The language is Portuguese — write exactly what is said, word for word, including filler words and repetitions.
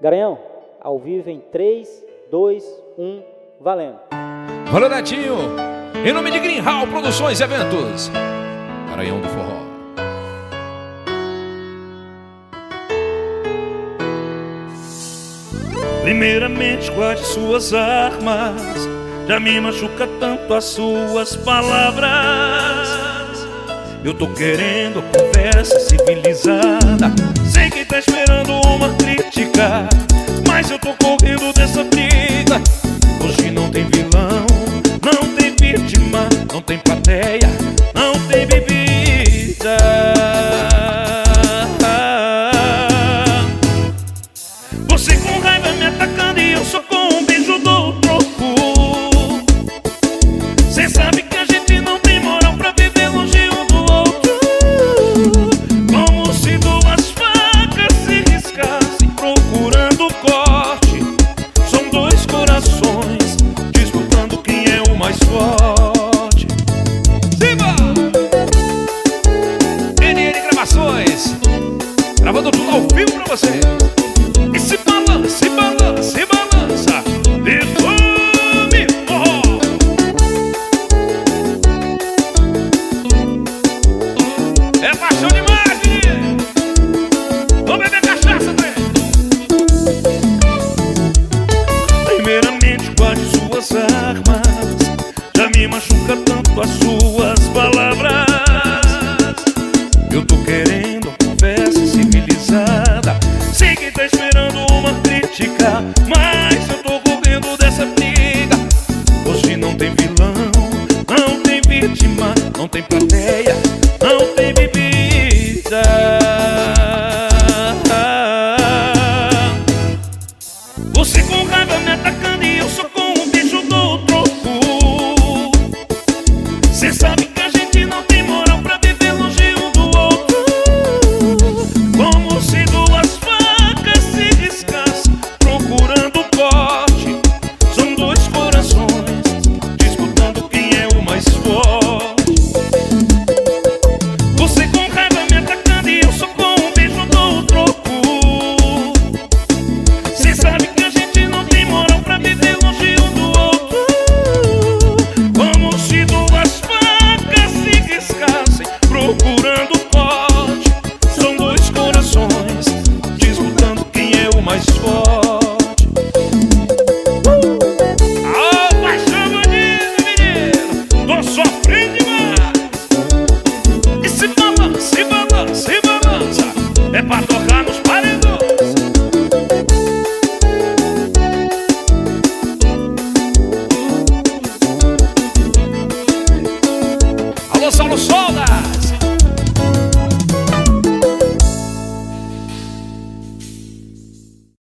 Garanhão, ao vivo em três, dois, um, valendo. Valeu, Netinho. Em nome de Green Hall Produções e Eventos, Garanhão do Forró. Primeiramente, guarde suas armas. Já me machuca tanto as suas palavras. Eu tô querendo a conversa civilizada. Sei que tá esperando uma crítica, mas eu tô correndo dessa briga. Hoje não tem vilão, não tem vítima, não tem plateia, não tem bebida. Você com raiva me atacando e eu só com um beijo dou troco. Cê sabe que a gente não tem moral pra viver longe um do outro. Como se duas facas se riscassem procurando corte. São dois corações disputando quem é o mais forte. Simba! N N Gravações, gravando tudo ao vivo pra você. E se balança, se balança, se balança, Perfume Forró. É paixão demais, menino. Vamos beber cachaça, né? Primeiramente, guarde suas armas. Já me machuca tanto as suas palavras. Eu tô querendo uma conversa civilizada. Sei que tá esperando uma crítica, mas eu tô correndo dessa briga. Hoje não tem vilão, não tem vítima, não tem plateia, não tem bebida. Você com raiva me atacando e eu só com um beijo dou troco. Cê sabe que a gente não tem moral pra viver longe um do outro. Como se duas facas se riscassem procurando corte. São dois corações disputando quem é o mais forte. Você com raiva me atacando e eu só com um beijo dou troco. Cê sabe que a gente não tem moral pra viver longe um do outro. Como se duas facas se riscassem procurando corte. São dois corações disputando quem é o mais forte. Ah, paixão bonita, menino, tô sofrendo demais. E se balança, se balança, se balança, é pra tocar nos paredões. Alô, Saulo Solda,